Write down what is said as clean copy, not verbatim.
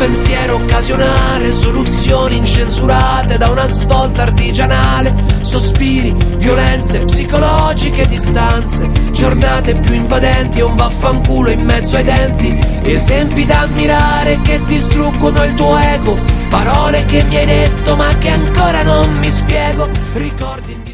pensiero occasionale, soluzioni incensurate da una svolta artigianale, sospiri, violenze psicologiche, distanze, giornate più invadenti e un vaffanculo in mezzo ai denti, esempi da ammirare che distruggono il tuo ego, parole che mi hai detto ma che ancora non mi spiego, ricordi